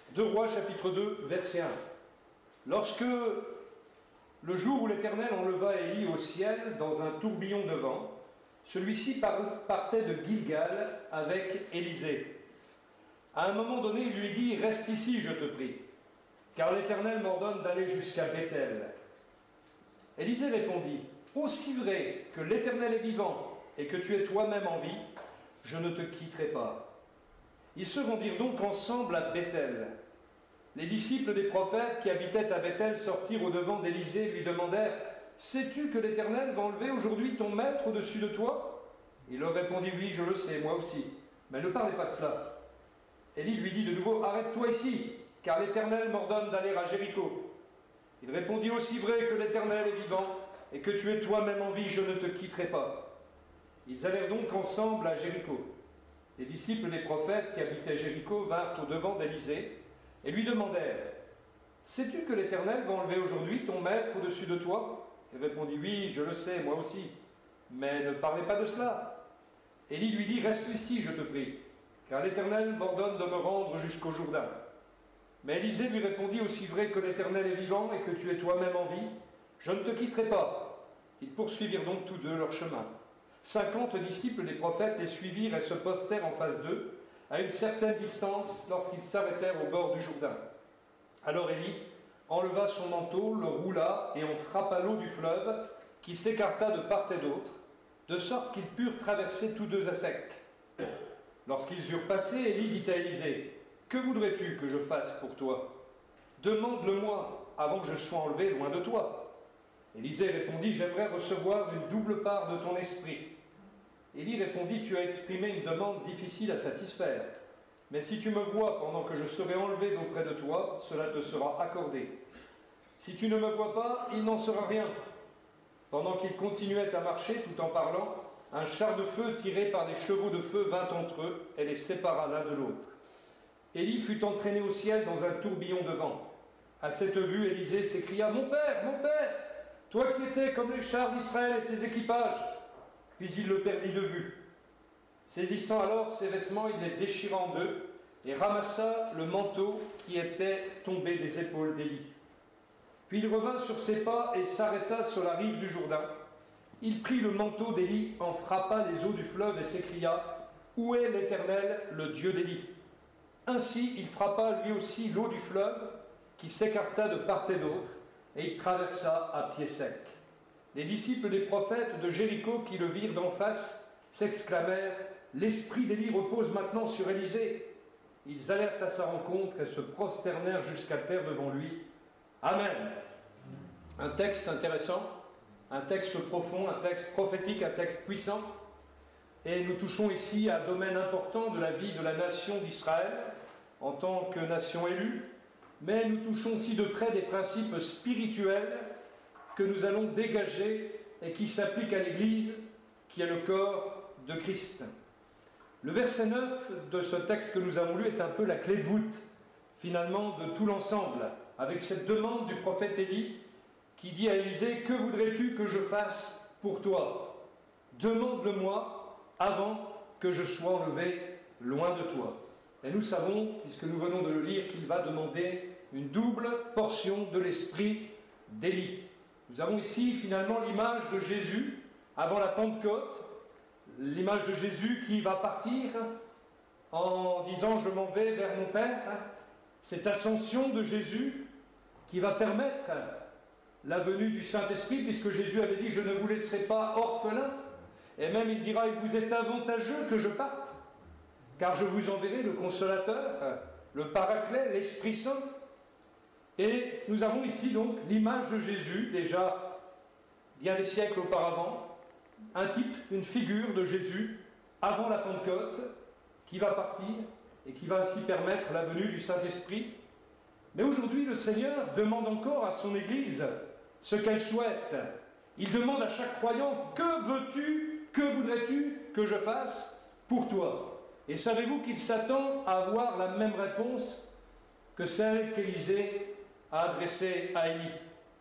2 Rois chapitre 2 verset 1. Lorsque le jour où l'Éternel enleva Élie au ciel dans un tourbillon de vent, celui-ci partait de Gilgal avec Élisée. À un moment donné, il lui dit « Reste ici, je te prie, car l'Éternel m'ordonne d'aller jusqu'à Béthel. » Élisée répondit « Aussi vrai que l'Éternel est vivant et que tu es toi-même en vie, je ne te quitterai pas. » Ils se rendirent donc ensemble à Béthel. Les disciples des prophètes qui habitaient à Béthel sortirent au-devant d'Élisée et lui demandèrent « Sais-tu que l'Éternel va enlever aujourd'hui ton maître au-dessus de toi ?» Il leur répondit « Oui, je le sais, moi aussi, mais ne parlez pas de cela. » Élie lui dit de nouveau « Arrête-toi ici, car l'Éternel m'ordonne d'aller à Jéricho. » Il répondit « Aussi vrai que l'Éternel est vivant et que tu es toi-même en vie, je ne te quitterai pas. » Ils allèrent donc ensemble à Jéricho. Les disciples des prophètes qui habitaient Jéricho vinrent au-devant d'Élisée et lui demandèrent « Sais-tu que l'Éternel va enlever aujourd'hui ton maître au-dessus de toi ?» Il répondit « Oui, je le sais, moi aussi, mais ne parlez pas de cela. » Élie lui dit « Reste ici, je te prie, car l'Éternel m'ordonne de me rendre jusqu'au Jourdain. » Mais Élisée lui répondit « Aussi vrai que l'Éternel est vivant et que tu es toi-même en vie, je ne te quitterai pas. » Ils poursuivirent donc tous deux leur chemin. 50 disciples des prophètes les suivirent et se postèrent en face d'eux, à une certaine distance, lorsqu'ils s'arrêtèrent au bord du Jourdain. Alors Élie enleva son manteau, le roula et en frappa l'eau du fleuve, qui s'écarta de part et d'autre, de sorte qu'ils purent traverser tous deux à sec. Lorsqu'ils eurent passé, Élie dit à Élisée « Que voudrais-tu que je fasse pour toi ? Demande-le-moi avant que je sois enlevé loin de toi. » Élisée répondit « J'aimerais recevoir une double part de ton esprit. » Élie répondit « Tu as exprimé une demande difficile à satisfaire. Mais si tu me vois pendant que je serai enlevé d'auprès de toi, cela te sera accordé. Si tu ne me vois pas, il n'en sera rien. » Pendant qu'ils continuaient à marcher tout en parlant, un char de feu tiré par des chevaux de feu vint entre eux et les sépara l'un de l'autre. Élie fut entraîné au ciel dans un tourbillon de vent. À cette vue, Élisée s'écria « Mon père, toi qui étais comme les chars d'Israël et ses équipages !» Puis il le perdit de vue. Saisissant alors ses vêtements, il les déchira en deux et ramassa le manteau qui était tombé des épaules d'Élie. Puis il revint sur ses pas et s'arrêta sur la rive du Jourdain. Il prit le manteau d'Élie, en frappa les eaux du fleuve et s'écria « Où est l'Éternel, le Dieu d'Élie ?» Ainsi il frappa lui aussi l'eau du fleuve qui s'écarta de part et d'autre, et il traversa à pied sec. Les disciples des prophètes de Jéricho qui le virent d'en face s'exclamèrent « L'esprit d'Élie repose maintenant sur Élisée. » Ils allèrent à sa rencontre et se prosternèrent jusqu'à terre devant lui. Amen. Un texte intéressant, un texte profond, un texte prophétique, un texte puissant. Et nous touchons ici à un domaine important de la vie de la nation d'Israël en tant que nation élue. Mais nous touchons aussi de près des principes spirituels que nous allons dégager et qui s'appliquent à l'Église, qui est le corps de Christ. Le verset 9 de ce texte que nous avons lu est un peu la clé de voûte, finalement, de tout l'ensemble, avec cette demande du prophète Élie qui dit à Élisée « Que voudrais-tu que je fasse pour toi ? Demande-le-moi avant que je sois enlevé loin de toi. » Et nous savons, puisque nous venons de le lire, qu'il va demander une double portion de l'esprit d'Élie. Nous avons ici finalement l'image de Jésus avant la Pentecôte, l'image de Jésus qui va partir en disant « Je m'en vais vers mon Père ». Cette ascension de Jésus qui va permettre la venue du Saint-Esprit, puisque Jésus avait dit « Je ne vous laisserai pas orphelins ». Et même il dira « Il vous est avantageux que je parte, car je vous enverrai le Consolateur, le Paraclet, l'Esprit Saint. » Et nous avons ici donc l'image de Jésus, déjà bien des siècles auparavant, un type, une figure de Jésus avant la Pentecôte, qui va partir et qui va ainsi permettre la venue du Saint-Esprit. Mais aujourd'hui, le Seigneur demande encore à son Église ce qu'elle souhaite. Il demande à chaque croyant « Que veux-tu, que voudrais-tu que je fasse pour toi ?» Et savez-vous qu'il s'attend à avoir la même réponse que celle qu'Élisée a adressée à Élie.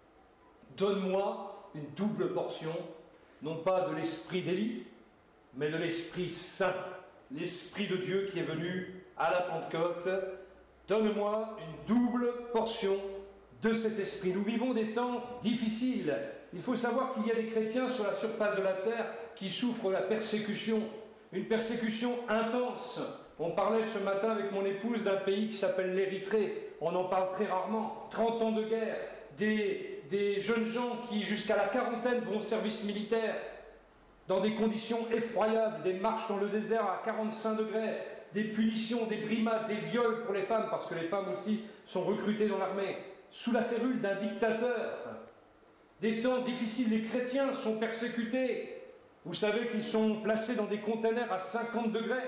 Donne-moi une double portion, non pas de l'esprit d'Élie, mais de l'Esprit Saint, l'Esprit de Dieu qui est venu à la Pentecôte, donne-moi une double portion de cet esprit. Nous vivons des temps difficiles. Il faut savoir qu'il y a des chrétiens sur la surface de la terre qui souffrent la persécution, une persécution intense. On parlait ce matin avec mon épouse d'un pays qui s'appelle l'Érythrée. On en parle très rarement. 30 ans de guerre, des jeunes gens qui, jusqu'à la quarantaine, vont au service militaire dans des conditions effroyables, des marches dans le désert à 45 degrés, des punitions, des brimades, des viols pour les femmes, parce que les femmes aussi sont recrutées dans l'armée, sous la férule d'un dictateur. Des temps difficiles, les chrétiens sont persécutés. Vous savez qu'ils sont placés dans des containers à 50 degrés.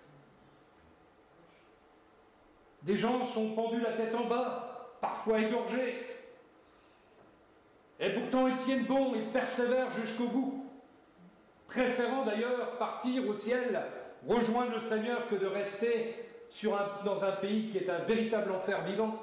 Des gens sont pendus la tête en bas, parfois égorgés. Et pourtant, ils tiennent bon, ils persévèrent jusqu'au bout, préférant d'ailleurs partir au ciel, rejoindre le Seigneur, que de rester dans un pays qui est un véritable enfer vivant.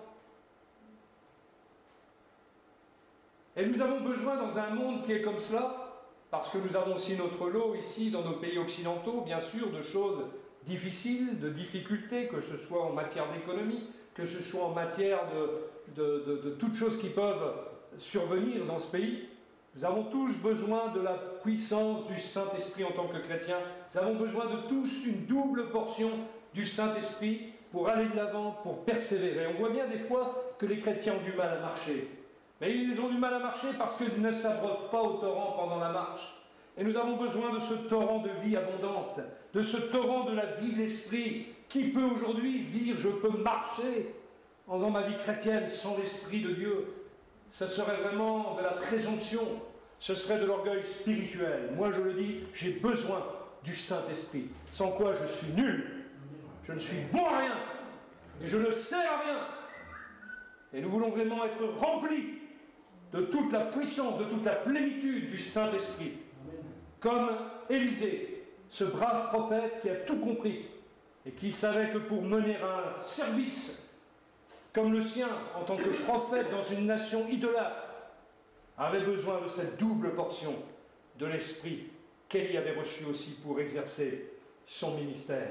Et nous avons besoin, dans un monde qui est comme cela, parce que nous avons aussi notre lot ici, dans nos pays occidentaux, bien sûr, de choses difficiles, de difficultés, que ce soit en matière d'économie, que ce soit en matière de toutes choses qui peuvent survenir dans ce pays. Nous avons tous besoin de la puissance du Saint-Esprit en tant que chrétiens. Nous avons besoin de tous une double portion du Saint-Esprit pour aller de l'avant, pour persévérer. On voit bien des fois que les chrétiens ont du mal à marcher. Mais ils ont du mal à marcher parce qu'ils ne s'abreuvent pas au torrent pendant la marche. Et nous avons besoin de ce torrent de vie abondante, de ce torrent de la vie de l'Esprit. Qui peut aujourd'hui dire « je peux marcher dans ma vie chrétienne sans l'Esprit de Dieu ?» Ce serait vraiment de la présomption, ce serait de l'orgueil spirituel. Moi je le dis, j'ai besoin du Saint-Esprit, sans quoi je suis nul. Je ne suis bon à rien, et je ne sers à rien. Et nous voulons vraiment être remplis de toute la puissance, de toute la plénitude du Saint-Esprit. Comme Élisée, ce brave prophète qui a tout compris, et qui savait que pour mener un service comme le sien, en tant que prophète dans une nation idolâtre, avait besoin de cette double portion de l'Esprit qu'Élie avait reçu aussi pour exercer son ministère.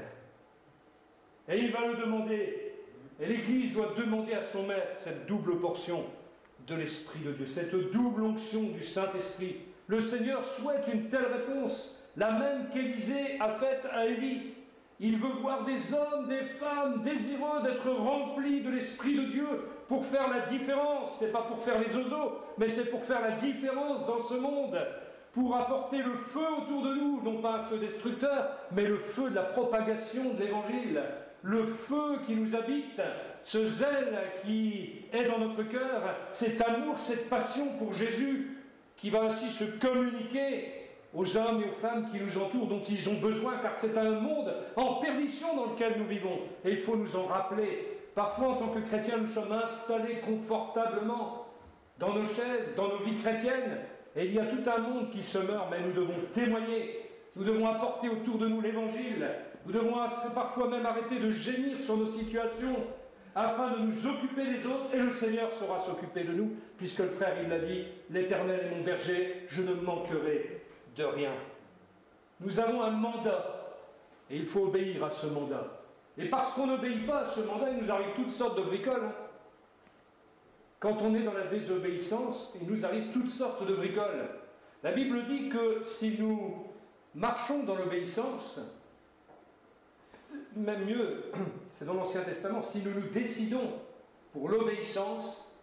Et il va le demander, et l'Église doit demander à son maître cette double portion de l'Esprit de Dieu, cette double onction du Saint-Esprit. Le Seigneur souhaite une telle réponse, la même qu'Élisée a faite à Élie. Il veut voir des hommes, des femmes désireux d'être remplis de l'Esprit de Dieu pour faire la différence. Ce n'est pas pour faire les ozos, mais c'est pour faire la différence dans ce monde, pour apporter le feu autour de nous, non pas un feu destructeur, mais le feu de la propagation de l'Évangile, le feu qui nous habite, ce zèle qui est dans notre cœur, cet amour, cette passion pour Jésus, qui va ainsi se communiquer aux hommes et aux femmes qui nous entourent, dont ils ont besoin, car c'est un monde en perdition dans lequel nous vivons. Et il faut nous en rappeler. Parfois, en tant que chrétiens, nous sommes installés confortablement dans nos chaises, dans nos vies chrétiennes, et il y a tout un monde qui se meurt, mais nous devons témoigner, nous devons apporter autour de nous l'Évangile, nous devons parfois même arrêter de gémir sur nos situations, afin de nous occuper des autres, et le Seigneur saura s'occuper de nous, puisque le frère, il l'a dit, l'Éternel est mon berger, je ne manquerai de rien. Nous avons un mandat, et il faut obéir à ce mandat. Et parce qu'on n'obéit pas à ce mandat, il nous arrive toutes sortes de bricoles. Quand on est dans la désobéissance, il nous arrive toutes sortes de bricoles. La Bible dit que si nous marchons dans l'obéissance, même mieux, c'est dans l'Ancien Testament, si nous nous décidons pour l'obéissance,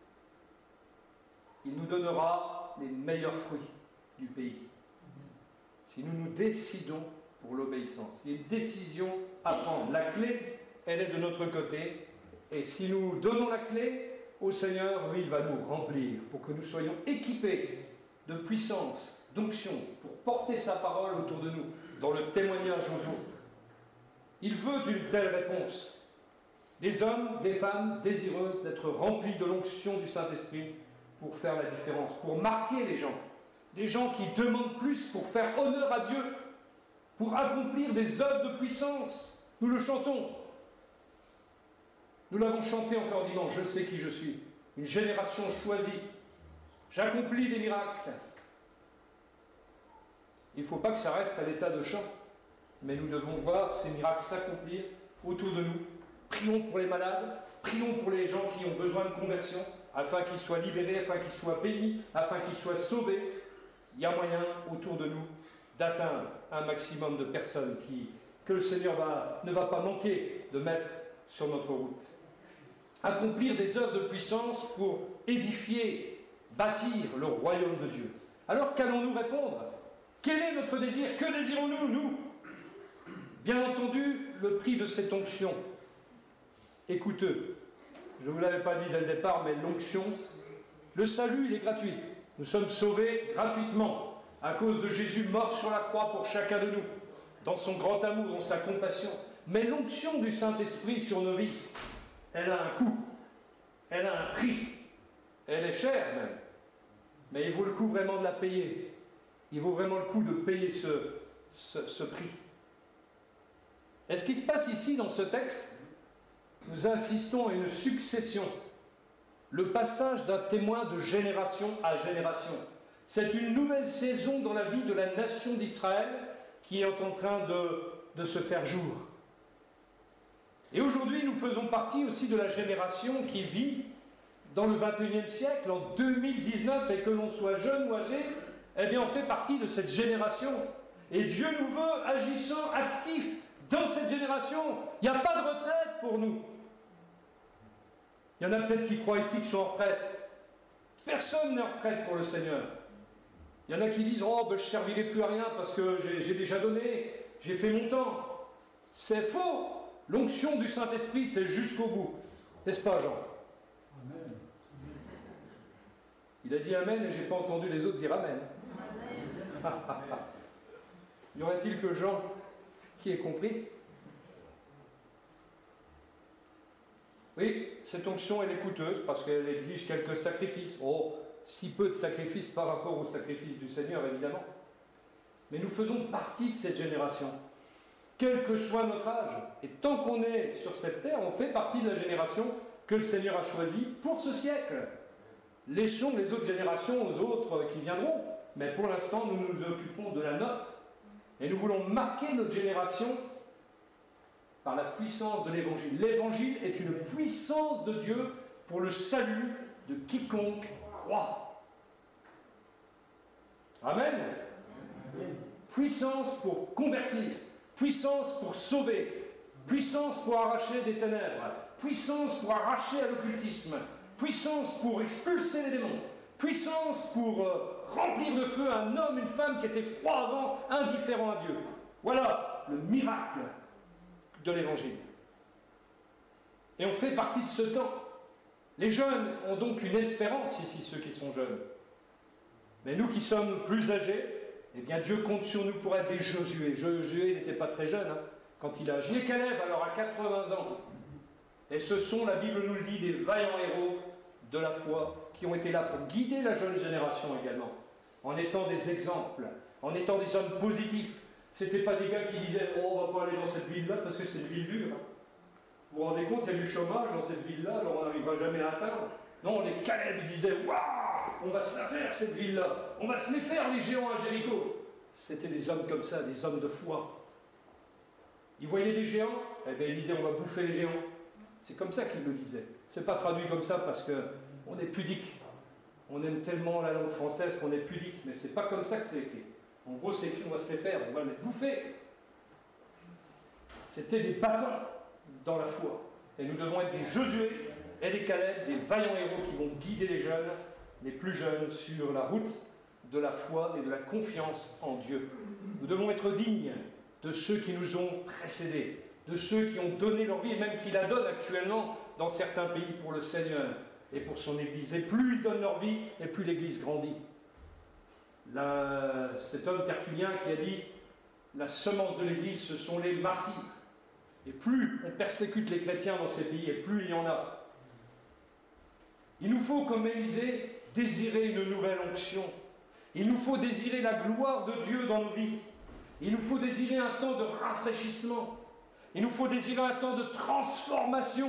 il nous donnera les meilleurs fruits du pays. Si nous nous décidons pour l'obéissance, il y a une décision à prendre. La clé, elle est de notre côté. Et si nous donnons la clé au Seigneur, lui, il va nous remplir pour que nous soyons équipés de puissance, d'onction, pour porter sa parole autour de nous, dans le témoignage aux autres. Il veut une telle réponse. Des hommes, des femmes désireuses d'être remplis de l'onction du Saint-Esprit pour faire la différence, pour marquer les gens. Des gens qui demandent plus pour faire honneur à Dieu, pour accomplir des œuvres de puissance. Nous le chantons. Nous l'avons chanté encore dimanche, je sais qui je suis. Une génération choisie. J'accomplis des miracles. Il ne faut pas que ça reste à l'état de chant, mais nous devons voir ces miracles s'accomplir autour de nous, prions pour les malades, prions pour les gens qui ont besoin de conversion, afin qu'ils soient libérés, afin qu'ils soient bénis, afin qu'ils soient sauvés. Il y a moyen autour de nous d'atteindre un maximum de personnes que le Seigneur ne va pas manquer de mettre sur notre route. Accomplir des œuvres de puissance pour édifier, bâtir le royaume de Dieu. Alors qu'allons-nous répondre? Quel est notre désir? Que désirons-nous, nous? Bien entendu, le prix de cette onction est coûteux. Je ne vous l'avais pas dit dès le départ, mais l'onction, le salut, il est gratuit. Nous sommes sauvés gratuitement à cause de Jésus mort sur la croix pour chacun de nous, dans son grand amour, dans sa compassion. Mais l'onction du Saint-Esprit sur nos vies, elle a un coût, elle a un prix, elle est chère même. Mais il vaut le coup vraiment de la payer. Il vaut vraiment le coup de payer ce prix. Et ce qui se passe ici dans ce texte, nous assistons à une succession, le passage d'un témoin de génération à génération. C'est une nouvelle saison dans la vie de la nation d'Israël qui est en train de se faire jour. Et aujourd'hui, nous faisons partie aussi de la génération qui vit dans le XXIe siècle, en 2019, et que l'on soit jeune ou âgé, eh bien on fait partie de cette génération. Et Dieu nous veut agissant, actifs dans cette génération. Il n'y a pas de retraite pour nous. Il y en a peut-être qui croient ici qu'ils sont en retraite. Personne n'est en retraite pour le Seigneur. Il y en a qui disent « Oh, ben, je ne servirai plus à rien parce que j'ai déjà donné, j'ai fait mon temps. » C'est faux. L'onction du Saint-Esprit, c'est jusqu'au bout. N'est-ce pas, Jean? Amen. Il a dit Amen et je n'ai pas entendu les autres dire Amen. Y aurait-il que Jean qui ait compris? Oui, cette onction, elle est coûteuse parce qu'elle exige quelques sacrifices. Oh, si peu de sacrifices par rapport au sacrifice du Seigneur, évidemment. Mais nous faisons partie de cette génération, quel que soit notre âge. Et tant qu'on est sur cette terre, on fait partie de la génération que le Seigneur a choisie pour ce siècle. Laissons les autres générations aux autres qui viendront. Mais pour l'instant, nous nous occupons de la nôtre. Et nous voulons marquer notre génération par la puissance de l'Évangile. L'Évangile est une puissance de Dieu pour le salut de quiconque croit. Amen. Puissance pour convertir, puissance pour sauver, puissance pour arracher des ténèbres, puissance pour arracher à l'occultisme, puissance pour expulser les démons, puissance pour remplir de feu un homme, une femme qui était froid avant, indifférent à Dieu. Voilà le miracle de l'Évangile. Et on fait partie de ce temps. Les jeunes ont donc une espérance ici, ceux qui sont jeunes. Mais nous qui sommes plus âgés, eh bien Dieu compte sur nous pour être des Josué. Josué n'était pas très jeune quand il a agi. Et Caleb, alors à 80 ans. Et ce sont, la Bible nous le dit, des vaillants héros de la foi qui ont été là pour guider la jeune génération également, en étant des exemples, en étant des hommes positifs. C'était pas des gars qui disaient « Oh, on va pas aller dans cette ville-là parce que c'est une ville dure. » Vous vous rendez compte, il y a du chômage dans cette ville-là, alors on n'arrivera jamais à atteindre. Non, les Caleb, ils disaient « Waouh, on va se la faire cette ville-là, on va se les faire les géants à Jéricho. » C'était des hommes comme ça, des hommes de foi. Ils voyaient des géants, eh bien ils disaient « On va bouffer les géants. » C'est comme ça qu'ils le disaient. C'est pas traduit comme ça parce qu'on est pudique. On aime tellement la langue française qu'on est pudique, mais c'est pas comme ça que c'est écrit. En gros, c'est écrit, on va se les faire, on va les bouffer. C'était des battants dans la foi. Et nous devons être des Josué et des Caleb, des vaillants héros qui vont guider les jeunes, les plus jeunes, sur la route de la foi et de la confiance en Dieu. Nous devons être dignes de ceux qui nous ont précédés, de ceux qui ont donné leur vie, et même qui la donnent actuellement dans certains pays pour le Seigneur et pour son Église. Et plus ils donnent leur vie, et plus l'Église grandit. Cet homme tertullien qui a dit « La semence de l'Église, ce sont les martyrs. » Et plus on persécute les chrétiens dans ces pays, et plus il y en a. Il nous faut, comme Élisée, désirer une nouvelle onction. Il nous faut désirer la gloire de Dieu dans nos vies. Il nous faut désirer un temps de rafraîchissement. Il nous faut désirer un temps de transformation.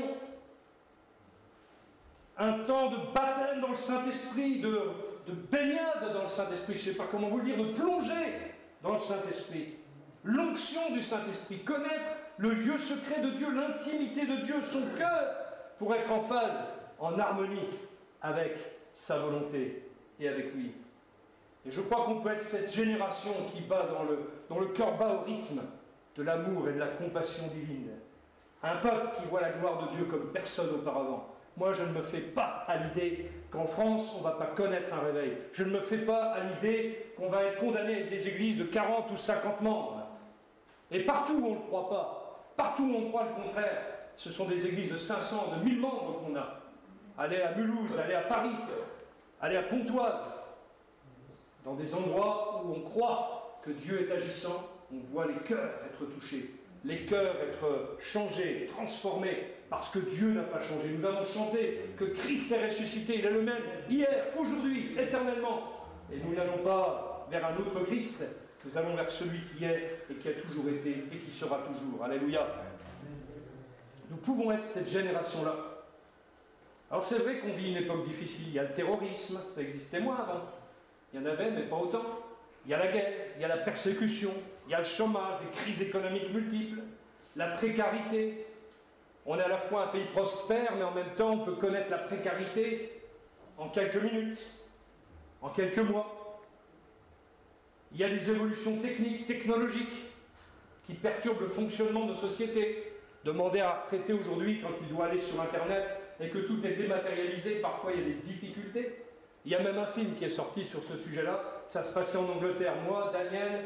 Un temps de baptême dans le Saint-Esprit, de baignade dans le Saint-Esprit, je ne sais pas comment vous le dire, de plonger dans le Saint-Esprit. L'onction du Saint-Esprit, connaître le lieu secret de Dieu, l'intimité de Dieu, son cœur, pour être en phase, en harmonie avec sa volonté et avec lui. Et je crois qu'on peut être cette génération qui bat dont le cœur bat au rythme de l'amour et de la compassion divine. Un peuple qui voit la gloire de Dieu comme personne auparavant. Moi, je ne me fais pas à l'idée qu'en France, on ne va pas connaître un réveil. Je ne me fais pas à l'idée qu'on va être condamné avec des églises de 40 ou 50 membres. Et partout où on ne le croit pas, partout où on croit le contraire, ce sont des églises de 500, de 1000 membres qu'on a. Allez à Mulhouse, allez à Paris, allez à Pontoise, dans des endroits où on croit que Dieu est agissant, on voit les cœurs être touchés, les cœurs être changés, transformés, parce que Dieu n'a pas changé. Nous avons chanté que Christ est ressuscité, il est le même hier, aujourd'hui, éternellement. Et nous n'allons pas vers un autre Christ, nous allons vers celui qui est et qui a toujours été et qui sera toujours. Alléluia. Nous pouvons être cette génération-là. Alors c'est vrai qu'on vit une époque difficile, il y a le terrorisme, ça existait moins avant. Il y en avait, mais pas autant. Il y a la guerre, il y a la persécution, il y a le chômage, des crises économiques multiples, la précarité. On est à la fois un pays prospère, mais en même temps, on peut connaître la précarité en quelques minutes, en quelques mois. Il y a des évolutions techniques, technologiques, qui perturbent le fonctionnement de nos sociétés. Demander à un retraité aujourd'hui, quand il doit aller sur Internet, et que tout est dématérialisé, parfois il y a des difficultés. Il y a même un film qui est sorti sur ce sujet-là, ça se passait en Angleterre. Moi, Daniel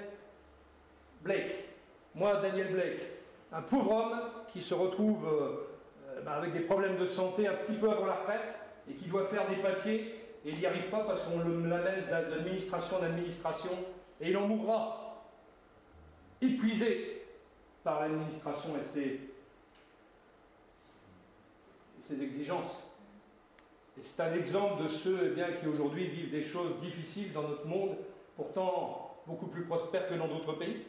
Blake, un pauvre homme qui se retrouve avec des problèmes de santé un petit peu avant la retraite et qui doit faire des papiers et il n'y arrive pas parce qu'on l'amène d'administration en administration et il en mourra, épuisé par l'administration et ses exigences. Et c'est un exemple de ceux qui aujourd'hui vivent des choses difficiles dans notre monde, pourtant beaucoup plus prospères que dans d'autres pays.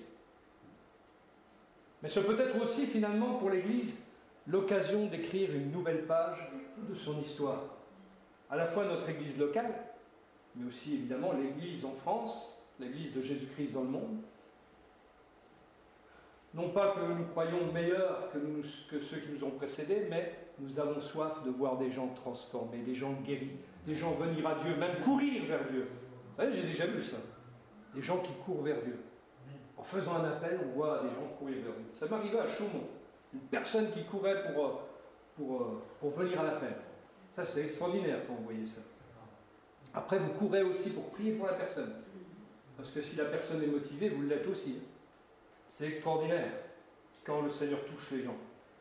Mais ce peut être aussi finalement pour l'Église l'occasion d'écrire une nouvelle page de son histoire. À la fois notre Église locale, mais aussi évidemment l'Église en France, l'Église de Jésus-Christ dans le monde. Non pas que nous croyons meilleurs que ceux qui nous ont précédés, mais nous avons soif de voir des gens transformés, des gens guéris, des gens venir à Dieu, même courir vers Dieu. Vous savez, j'ai déjà vu ça. Des gens qui courent vers Dieu. En faisant un appel, on voit des gens courir vers Dieu. Ça m'arrivait à Chaumont. Une personne qui courait pour venir à l'appel. Ça, c'est extraordinaire quand vous voyez ça. Après, vous courez aussi pour prier pour la personne. Parce que si la personne est motivée, vous l'êtes aussi. C'est extraordinaire quand le Seigneur touche les gens.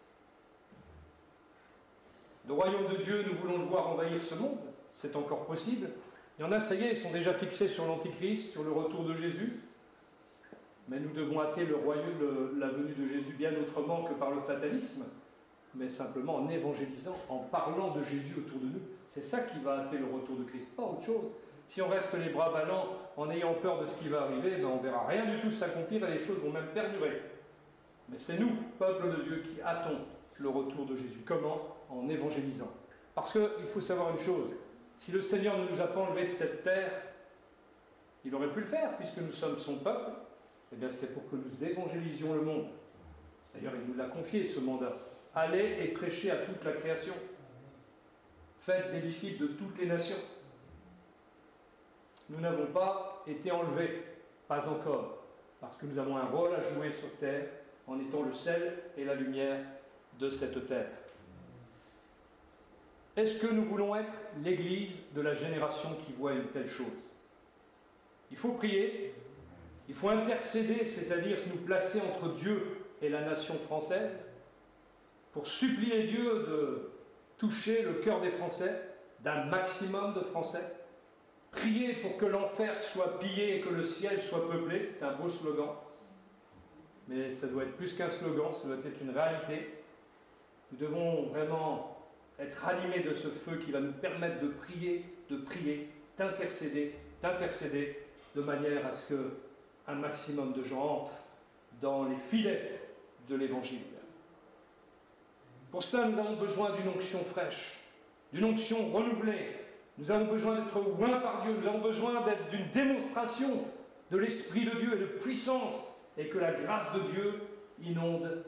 Le royaume de Dieu, nous voulons le voir envahir ce monde. C'est encore possible. Il y en a, ça y est, ils sont déjà fixés sur l'Antichrist, sur le retour de Jésus. Mais nous devons hâter la venue de Jésus bien autrement que par le fatalisme, mais simplement en évangélisant, en parlant de Jésus autour de nous. C'est ça qui va hâter le retour de Christ, pas autre chose. Si on reste les bras ballants en ayant peur de ce qui va arriver, on ne verra rien du tout s'accomplir et les choses vont même perdurer. Mais c'est nous, peuple de Dieu, qui hâtons le retour de Jésus. Comment ? En évangélisant. Parce qu'il faut savoir une chose, si le Seigneur ne nous a pas enlevés de cette terre, il aurait pu le faire, puisque nous sommes son peuple, eh bien c'est pour que nous évangélisions le monde. D'ailleurs, il nous l'a confié, ce mandat. Allez et prêchez à toute la création. Faites des disciples de toutes les nations. Nous n'avons pas été enlevés, pas encore, parce que nous avons un rôle à jouer sur terre en étant le sel et la lumière de cette terre. Est-ce que nous voulons être l'Église de la génération qui voit une telle chose ? Il faut prier, il faut intercéder, c'est-à-dire nous placer entre Dieu et la nation française, pour supplier Dieu de toucher le cœur des Français, d'un maximum de Français. Prier pour que l'enfer soit pillé et que le ciel soit peuplé, c'est un beau slogan. Mais ça doit être plus qu'un slogan, ça doit être une réalité. Nous devons vraiment être animés de ce feu qui va nous permettre de prier, d'intercéder, de manière à ce qu'un maximum de gens entrent dans les filets de l'Évangile. Pour cela, nous avons besoin d'une onction fraîche, d'une onction renouvelée. Nous avons besoin d'être oints par Dieu, nous avons besoin d'être d'une démonstration de l'Esprit de Dieu et de puissance, et que la grâce de Dieu inonde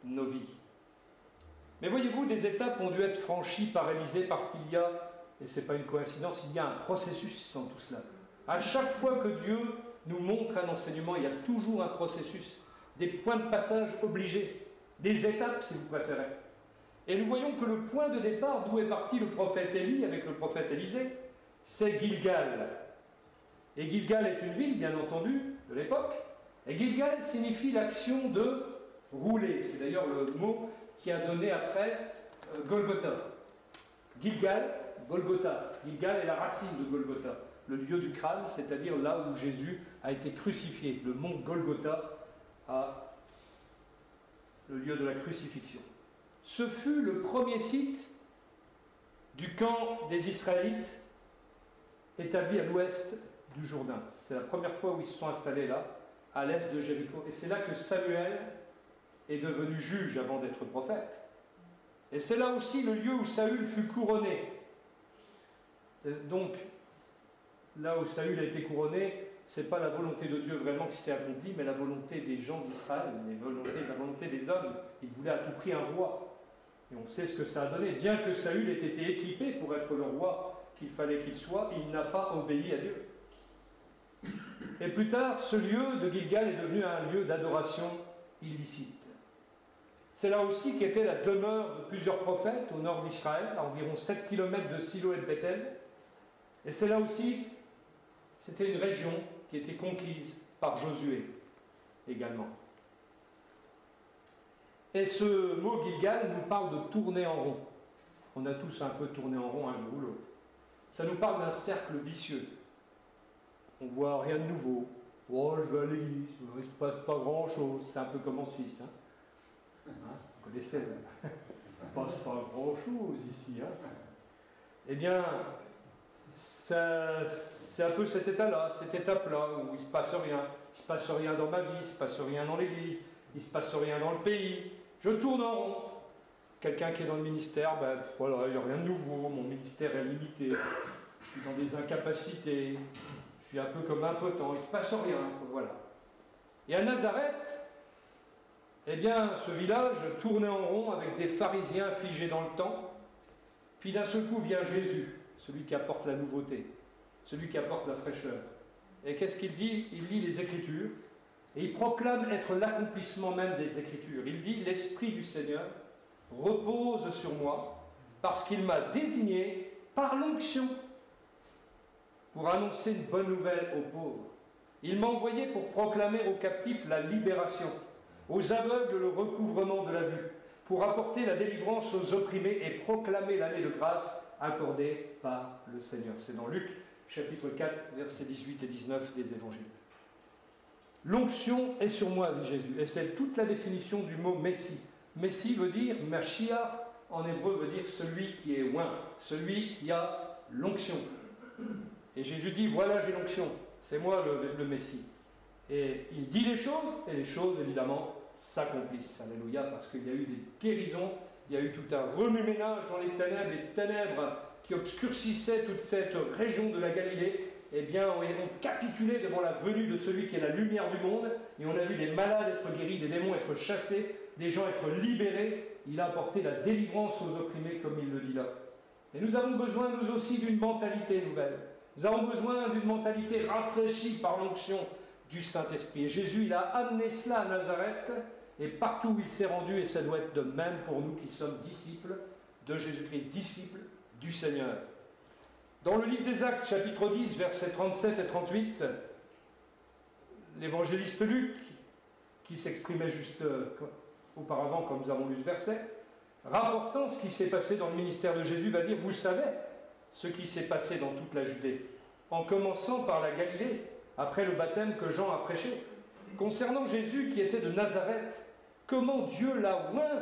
nos vies. Mais voyez-vous, des étapes ont dû être franchies par Élisée parce qu'il y a, et ce n'est pas une coïncidence, il y a un processus dans tout cela. À chaque fois que Dieu nous montre un enseignement, il y a toujours un processus, des points de passage obligés, des étapes si vous préférez. Et nous voyons que le point de départ d'où est parti le prophète Élie avec le prophète Élisée, c'est Gilgal. Et Gilgal est une ville, bien entendu, de l'époque. Et Gilgal signifie l'action de rouler. C'est d'ailleurs le mot qui a donné après Golgotha. Gilgal, Golgotha. Gilgal est la racine de Golgotha, le lieu du crâne, c'est-à-dire là où Jésus a été crucifié. Le mont Golgotha a le lieu de la crucifixion. Ce fut le premier site du camp des Israélites établi à l'ouest du Jourdain. C'est la première fois où ils se sont installés là, à l'est de Jéricho. Et c'est là que Samuel est devenu juge avant d'être prophète. Et c'est là aussi le lieu où Saül fut couronné. Donc, là où Saül a été couronné, ce n'est pas la volonté de Dieu vraiment qui s'est accomplie, mais la volonté des gens d'Israël, la volonté des hommes. Ils voulaient à tout prix un roi. Et on sait ce que ça a donné. Bien que Saül ait été équipé pour être le roi qu'il fallait qu'il soit, il n'a pas obéi à Dieu. Et plus tard, ce lieu de Gilgal est devenu un lieu d'adoration illicite. C'est là aussi qu'était la demeure de plusieurs prophètes au nord d'Israël, à environ 7 km de Silo et de Bethel. Et c'est là aussi, c'était une région qui était conquise par Josué également. Et ce mot Gilgal nous parle de tourner en rond. On a tous un peu tourné en rond un jour ou l'autre. Ça nous parle d'un cercle vicieux. On ne voit rien de nouveau. Oh, je vais à l'église, il ne se passe pas grand-chose. C'est un peu comme en Suisse. Vous connaissez, il ne se passe pas grand-chose ici. Eh bien, c'est un peu cet état-là, cette étape-là, où il ne se passe rien. Il ne se passe rien dans ma vie, il ne se passe rien dans l'église, il ne se passe rien dans le pays. Je tourne en rond. Quelqu'un qui est dans le ministère, voilà, il n'y a rien de nouveau, mon ministère est limité, je suis dans des incapacités, je suis un peu comme impotent, il ne se passe rien, voilà. Et à Nazareth, eh bien, ce village tournait en rond avec des pharisiens figés dans le temps, puis d'un seul coup vient Jésus, celui qui apporte la nouveauté, celui qui apporte la fraîcheur. Et qu'est-ce qu'il dit? Il lit les Écritures, et il proclame être l'accomplissement même des Écritures. Il dit « L'Esprit du Seigneur repose sur moi, parce qu'il m'a désigné par l'onction pour annoncer une bonne nouvelle aux pauvres. Il m'a envoyé pour proclamer aux captifs la libération, aux aveugles le recouvrement de la vue, pour apporter la délivrance aux opprimés et proclamer l'année de grâce accordée par le Seigneur. » C'est dans Luc, chapitre 4, versets 18 et 19 des Évangiles. L'onction est sur moi, dit Jésus, et c'est toute la définition du mot Messie. Messie veut dire, Mashiach en hébreu veut dire celui qui est oint, celui qui a l'onction. Et Jésus dit, voilà j'ai l'onction, c'est moi le Messie. Et il dit les choses, et les choses évidemment s'accomplissent. Alléluia, parce qu'il y a eu des guérisons, il y a eu tout un remue-ménage dans les ténèbres qui obscurcissaient toute cette région de la Galilée, eh bien, ont capitulé devant la venue de celui qui est la lumière du monde, et on a vu des malades être guéris, des démons être chassés, des gens être libérés. Il a apporté la délivrance aux opprimés, comme il le dit là. Et nous avons besoin, nous aussi, d'une mentalité nouvelle. Nous avons besoin d'une mentalité rafraîchie par l'onction du Saint-Esprit. Et Jésus, il a amené cela à Nazareth, et partout où il s'est rendu, et ça doit être de même pour nous qui sommes disciples de Jésus-Christ, disciples du Seigneur. Dans le livre des Actes, chapitre 10, versets 37 et 38, l'évangéliste Luc, qui s'exprimait juste auparavant, comme nous avons lu ce verset, rapportant ce qui s'est passé dans le ministère de Jésus, va dire « Vous savez ce qui s'est passé dans toute la Judée, en commençant par la Galilée, après le baptême que Jean a prêché. Concernant Jésus qui était de Nazareth, comment Dieu l'a oint,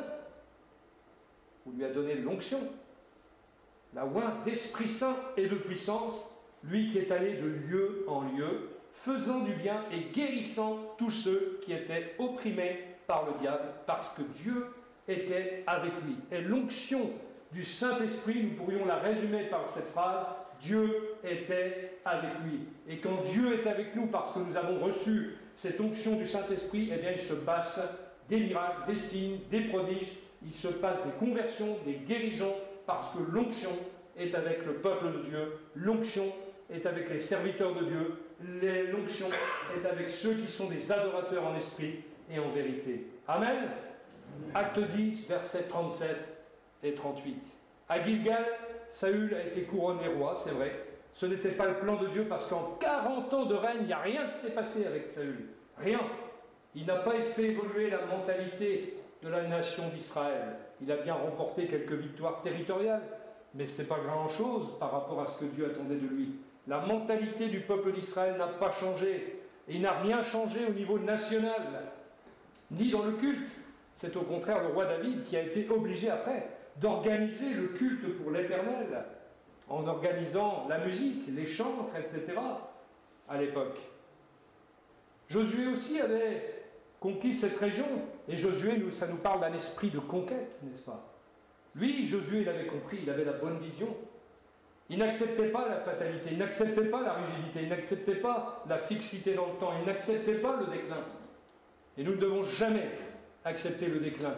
ou lui a donné l'onction, la oint d'Esprit Saint et de puissance, lui qui est allé de lieu en lieu, faisant du bien et guérissant tous ceux qui étaient opprimés par le diable, parce que Dieu était avec lui. » Et l'onction du Saint-Esprit, nous pourrions la résumer par cette phrase, Dieu était avec lui. Et quand Dieu est avec nous, parce que nous avons reçu cette onction du Saint-Esprit, eh bien il se passe des miracles, des signes, des prodiges. Il se passe des conversions, des guérisons, parce que l'onction est avec le peuple de Dieu, l'onction est avec les serviteurs de Dieu, l'onction est avec ceux qui sont des adorateurs en esprit et en vérité. Amen. Acte 10, versets 37 et 38. À Gilgal, Saül a été couronné roi, c'est vrai. Ce n'était pas le plan de Dieu parce qu'en 40 ans de règne, il n'y a rien qui s'est passé avec Saül. Rien. Il n'a pas fait évoluer la mentalité de la nation d'Israël. Il a bien remporté quelques victoires territoriales, mais ce n'est pas grand-chose par rapport à ce que Dieu attendait de lui. La mentalité du peuple d'Israël n'a pas changé. Et il n'a rien changé au niveau national, ni dans le culte. C'est au contraire le roi David qui a été obligé après d'organiser le culte pour l'Éternel, en organisant la musique, les chantres, etc. à l'époque. Josué aussi avait conquis cette région, et Josué, ça nous parle d'un esprit de conquête, n'est-ce pas? Lui, Josué, il avait compris, il avait la bonne vision. Il n'acceptait pas la fatalité, il n'acceptait pas la rigidité, il n'acceptait pas la fixité dans le temps, il n'acceptait pas le déclin. Et nous ne devons jamais accepter le déclin.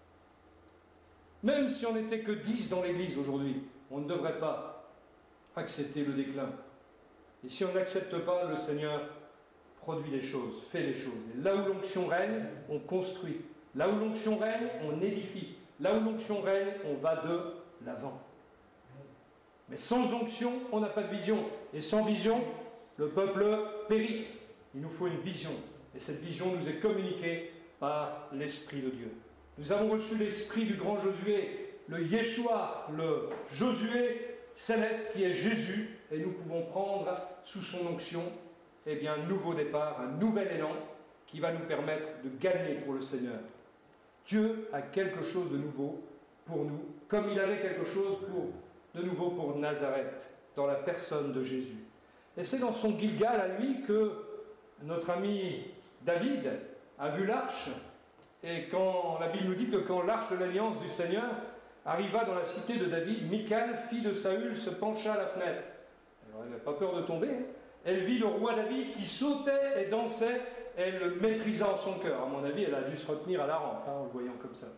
Même si on n'était que 10 dans l'Église aujourd'hui, on ne devrait pas accepter le déclin. Et si on n'accepte pas, le Seigneur produit des choses, fait des choses. Et là où l'onction règne, on construit. Là où l'onction règne, on édifie. Là où l'onction règne, on va de l'avant. Mais sans onction, on n'a pas de vision. Et sans vision, le peuple périt. Il nous faut une vision. Et cette vision nous est communiquée par l'Esprit de Dieu. Nous avons reçu l'Esprit du grand Josué, le Yeshua, le Josué céleste qui est Jésus, et nous pouvons prendre sous son onction un nouveau départ, un nouvel élan qui va nous permettre de gagner pour le Seigneur. Dieu a quelque chose de nouveau pour nous, comme il avait quelque chose de nouveau pour Nazareth, dans la personne de Jésus. Et c'est dans son Gilgal à lui que notre ami David a vu l'arche, et quand la Bible nous dit que quand l'arche de l'alliance du Seigneur arriva dans la cité de David, Michal, fille de Saül, se pencha à la fenêtre. Alors, elle n'avait pas peur de tomber. Elle vit le roi David qui sautait et dansait, et elle le méprisa en son cœur. À mon avis, elle a dû se retenir à la rampe, en le voyant comme ça.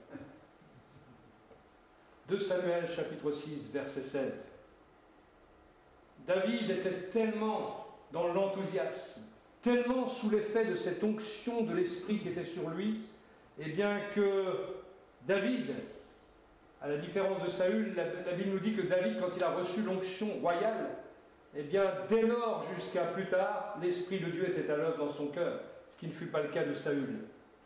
2 Samuel, chapitre 6, verset 16. David était tellement dans l'enthousiasme, tellement sous l'effet de cette onction de l'Esprit qui était sur lui, que David, à la différence de Saül, la Bible nous dit que David, quand il a reçu l'onction royale, dès lors jusqu'à plus tard, l'Esprit de Dieu était à l'œuvre dans son cœur, ce qui ne fut pas le cas de Saül.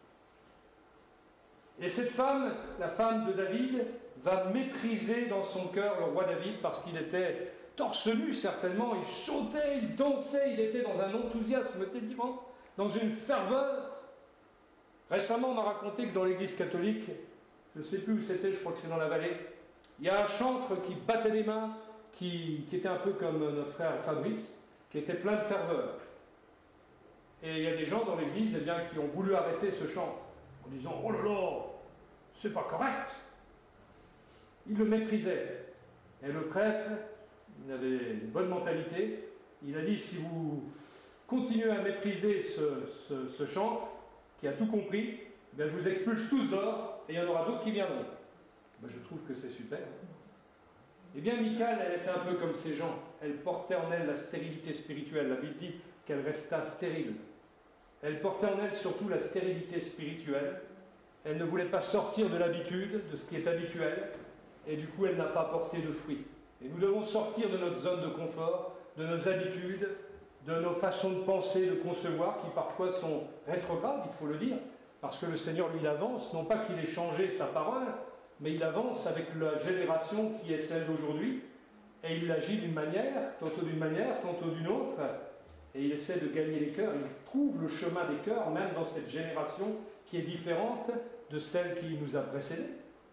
Et cette femme, la femme de David, va mépriser dans son cœur le roi David parce qu'il était torse nu certainement, il sautait, il dansait, il était dans un enthousiasme délirant, dans une ferveur. Récemment, on m'a raconté que dans l'église catholique, je ne sais plus où c'était, je crois que c'est dans la vallée, il y a un chantre qui battait des mains, qui était un peu comme notre frère Fabrice, qui était plein de ferveur. Et il y a des gens dans l'église qui ont voulu arrêter ce chantre, en disant « Oh là là, c'est pas correct !» Il le méprisait. Et le prêtre, il avait une bonne mentalité, il a dit « Si vous continuez à mépriser ce chantre, qui a tout compris, je vous expulse tous dehors, et il y en aura d'autres qui viendront. » Je trouve que c'est super. Michal, elle était un peu comme ces gens. Elle portait en elle la stérilité spirituelle. La Bible dit qu'elle resta stérile. Elle portait en elle surtout la stérilité spirituelle. Elle ne voulait pas sortir de l'habitude, de ce qui est habituel, et du coup, elle n'a pas porté de fruits. Et nous devons sortir de notre zone de confort, de nos habitudes, de nos façons de penser, de concevoir, qui parfois sont rétrogrades, il faut le dire, parce que le Seigneur, lui, il avance, non pas qu'il ait changé sa parole, mais il avance avec la génération qui est celle d'aujourd'hui, et il agit d'une manière, tantôt d'une autre, et il essaie de gagner les cœurs. Il trouve le chemin des cœurs, même dans cette génération qui est différente de celle qui nous a précédés.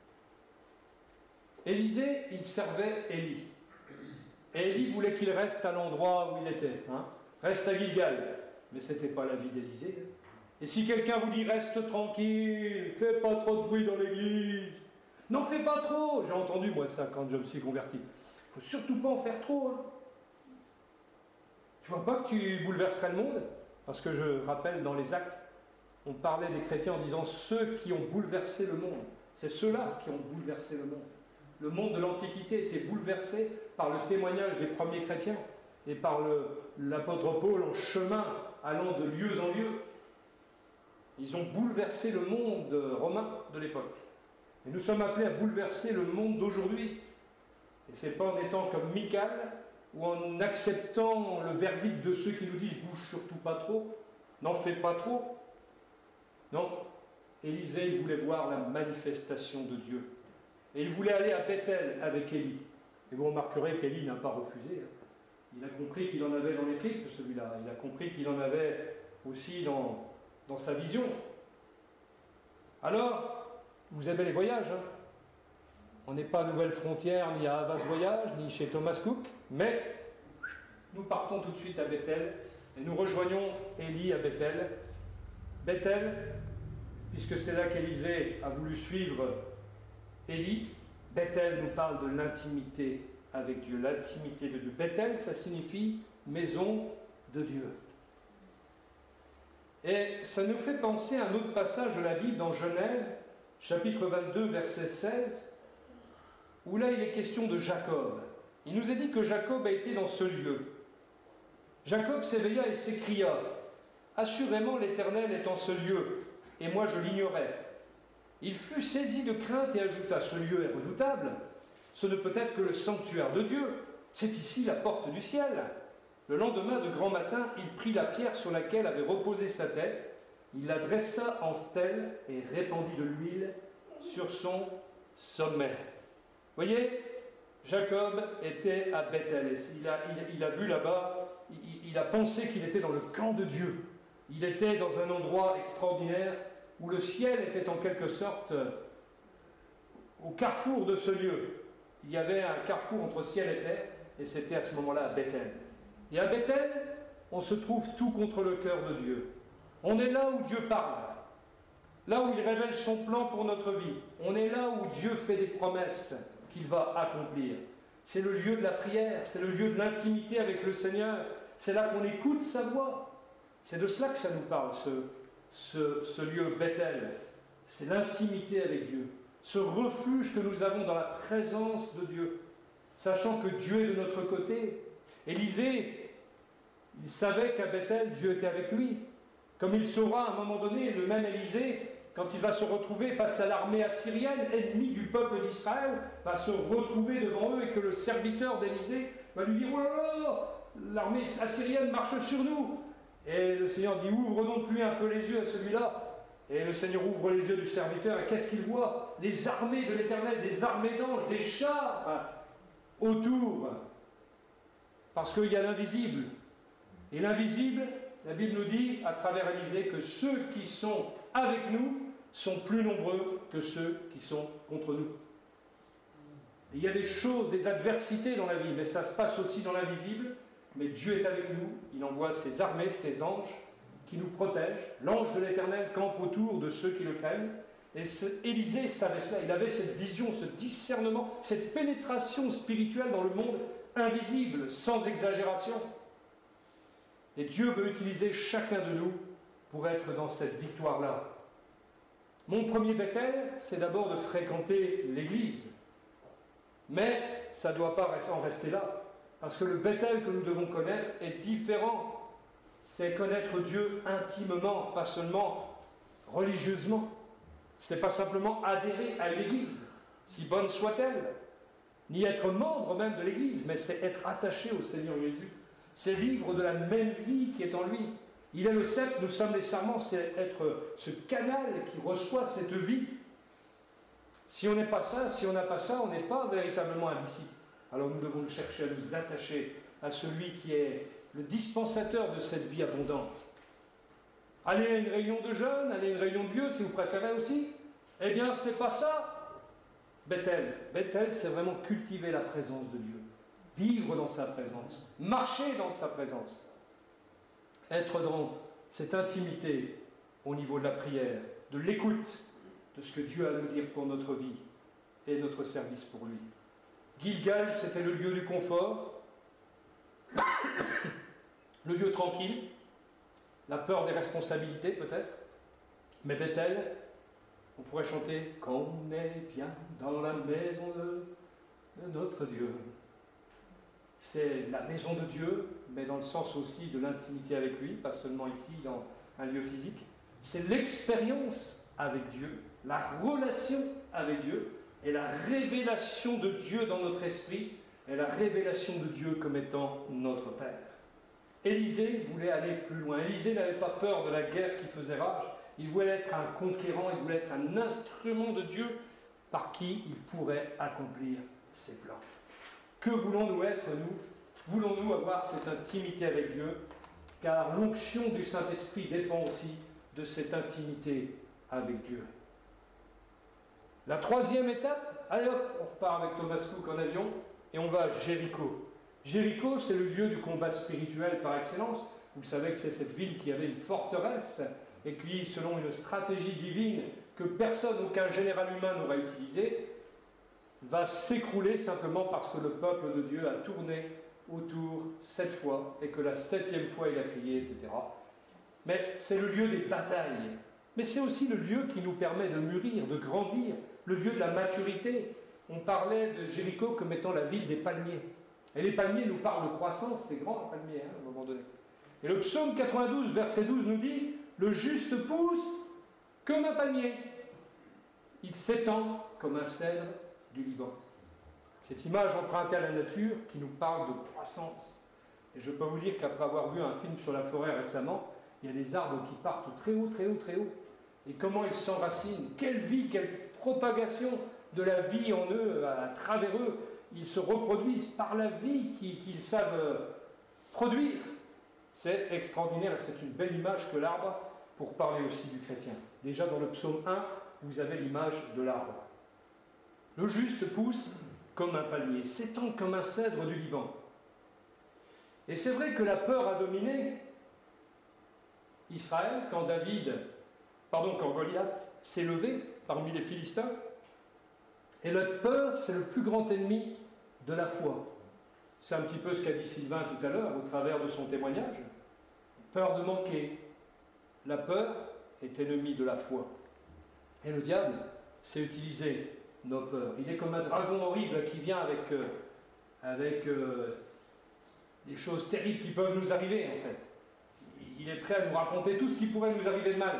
Élisée, il servait Élie. Et Élie voulait qu'il reste à l'endroit où il était. Reste à Gilgal. Mais ce n'était pas la vie d'Élisée. Et si quelqu'un vous dit « Reste tranquille, fais pas trop de bruit dans l'église », n'en fais pas trop. J'ai entendu, moi, ça, quand je me suis converti. Il ne faut surtout pas en faire trop. Tu vois pas que tu bouleverserais le monde? Parce que je rappelle dans les Actes, on parlait des chrétiens en disant ceux qui ont bouleversé le monde. C'est ceux-là qui ont bouleversé le monde. Le monde de l'Antiquité était bouleversé par le témoignage des premiers chrétiens et par l'apôtre Paul en chemin, allant de lieu en lieu. Ils ont bouleversé le monde romain de l'époque. Et nous sommes appelés à bouleverser le monde d'aujourd'hui. Et ce n'est pas en étant comme Michal ou en acceptant le verdict de ceux qui nous disent « bouge surtout pas trop, n'en fais pas trop ». Non, Élisée, il voulait voir la manifestation de Dieu. Et il voulait aller à Bethel avec Élie. Et vous remarquerez qu'Élie n'a pas refusé. Il a compris qu'il en avait dans les tripes, celui-là. Il a compris qu'il en avait aussi dans sa vision. Alors, vous aimez les voyages, hein? On n'est pas à Nouvelle-Frontière, ni à Havas Voyage, ni chez Thomas Cook, mais nous partons tout de suite à Bethel et nous rejoignons Élie à Bethel. Bethel, puisque c'est là qu'Élisée a voulu suivre Élie, Bethel nous parle de l'intimité avec Dieu, l'intimité de Dieu. Bethel, ça signifie maison de Dieu. Et ça nous fait penser à un autre passage de la Bible dans Genèse, chapitre 22, verset 16, où là il est question de Jacob. Il nous est dit que Jacob a été dans ce lieu. Jacob s'éveilla et s'écria « Assurément l'Éternel est en ce lieu, et moi je l'ignorais. » Il fut saisi de crainte et ajouta « Ce lieu est redoutable, ce ne peut être que le sanctuaire de Dieu, c'est ici la porte du ciel. » Le lendemain de grand matin, il prit la pierre sur laquelle avait reposé sa tête, il la dressa en stèle et répandit de l'huile sur son sommet. Voyez, Jacob était à Bethel. Il a vu là-bas, il a pensé qu'il était dans le camp de Dieu. Il était dans un endroit extraordinaire où le ciel était en quelque sorte au carrefour de ce lieu. Il y avait un carrefour entre ciel et terre, et c'était à ce moment-là à Bethel. Et à Bethel, on se trouve tout contre le cœur de Dieu. On est là où Dieu parle, là où il révèle son plan pour notre vie. On est là où Dieu fait des promesses qu'il va accomplir. C'est le lieu de la prière, c'est le lieu de l'intimité avec le Seigneur. C'est là qu'on écoute sa voix. C'est de cela que ça nous parle, ce lieu Bethel. C'est l'intimité avec Dieu. Ce refuge que nous avons dans la présence de Dieu, sachant que Dieu est de notre côté. Élisée, il savait qu'à Bethel, Dieu était avec lui. Comme il saura à un moment donné, le même Élisée, quand il va se retrouver face à l'armée assyrienne, ennemie du peuple d'Israël, va se retrouver devant eux et que le serviteur d'Élisée va lui dire « Oh là là, l'armée assyrienne marche sur nous !» Et le Seigneur dit « Ouvre donc lui un peu les yeux à celui-là !» Et le Seigneur ouvre les yeux du serviteur, et qu'est-ce qu'il voit? Les armées de l'Éternel, des armées d'anges, des chars autour. Parce qu'il y a l'invisible. Et l'invisible, la Bible nous dit, à travers Élisée, que ceux qui sont avec nous sont plus nombreux que ceux qui sont contre nous. Et il y a des choses, des adversités dans la vie, mais ça se passe aussi dans l'invisible. Mais Dieu est avec nous, il envoie ses armées, ses anges, qui nous protègent. L'ange de l'Éternel campe autour de ceux qui le craignent. Et Élisée savait cela, il avait cette vision, ce discernement, cette pénétration spirituelle dans le monde invisible, sans exagération. Et Dieu veut utiliser chacun de nous pour être dans cette victoire-là. Mon premier Bethel, c'est d'abord de fréquenter l'Église. Mais ça ne doit pas en rester là. Parce que le Bethel que nous devons connaître est différent. C'est connaître Dieu intimement, pas seulement religieusement. Ce n'est pas simplement adhérer à l'Église, si bonne soit-elle, ni être membre même de l'Église, mais c'est être attaché au Seigneur Jésus. C'est vivre de la même vie qui est en lui. Il est le sceptre, nous sommes les serments, c'est être ce canal qui reçoit cette vie. Si on n'est pas ça, si on n'a pas ça, on n'est pas véritablement un disciple. Alors nous devons chercher à nous attacher à celui qui est le dispensateur de cette vie abondante. Allez à une réunion de jeunes, allez à une réunion de vieux, si vous préférez aussi. Eh bien, c'est pas ça. Bethel, c'est vraiment cultiver la présence de Dieu. Vivre dans sa présence, marcher dans sa présence, être dans cette intimité au niveau de la prière, de l'écoute de ce que Dieu a à nous dire pour notre vie et notre service pour lui. Gilgal, c'était le lieu du confort, le lieu tranquille, la peur des responsabilités peut-être, Mais Bethel, on pourrait chanter « Quand on est bien dans la maison de notre Dieu ». C'est la maison de Dieu, mais dans le sens aussi de l'intimité avec lui, pas seulement ici dans un lieu physique. C'est l'expérience avec Dieu, la relation avec Dieu, et la révélation de Dieu dans notre esprit, et la révélation de Dieu comme étant notre Père. Élisée voulait aller plus loin. Élisée n'avait pas peur de la guerre qui faisait rage. Il voulait être un conquérant, il voulait être un instrument de Dieu par qui il pourrait accomplir ses plans. Que voulons-nous être, nous ? Voulons-nous avoir cette intimité avec Dieu ? Car l'onction du Saint-Esprit dépend aussi de cette intimité avec Dieu. La troisième étape, allez hop, on repart avec Thomas Cook en avion et on va à Jéricho. Jéricho, c'est le lieu du combat spirituel par excellence. Vous savez que c'est cette ville qui avait une forteresse et qui, selon une stratégie divine que personne, aucun général humain n'aurait utilisée, va s'écrouler simplement parce que le peuple de Dieu a tourné autour 7 fois et que la 7e fois il a crié, etc. Mais c'est le lieu des batailles. Mais c'est aussi le lieu qui nous permet de mûrir, de grandir, le lieu de la maturité. On parlait de Jéricho comme étant la ville des palmiers. Et les palmiers nous parlent de croissance, c'est grand un palmier, à un moment donné. Et le psaume 92, verset 12 nous dit « Le juste pousse comme un palmier. Il s'étend comme un cèdre du Liban. » Cette image empruntée à la nature qui nous parle de croissance. Et je peux vous dire qu'après avoir vu un film sur la forêt récemment, il y a des arbres qui partent très haut, très haut, très haut. Et comment ils s'enracinent. Quelle vie, quelle propagation de la vie en eux, à travers eux. Ils se reproduisent par la vie qu'ils savent produire. C'est extraordinaire et c'est une belle image que l'arbre pour parler aussi du chrétien. Déjà dans le psaume 1, vous avez l'image de l'arbre. Le juste pousse comme un palmier, s'étend comme un cèdre du Liban. Et c'est vrai que la peur a dominé Israël quand Goliath s'est levé parmi les Philistins. Et la peur, c'est le plus grand ennemi de la foi. C'est un petit peu ce qu'a dit Sylvain tout à l'heure au travers de son témoignage. Peur de manquer. La peur est ennemie de la foi. Et le diable sait utiliser nos peurs. Il est comme un dragon horrible qui vient avec des choses terribles qui peuvent nous arriver en fait. Il est prêt à nous raconter tout ce qui pourrait nous arriver de mal.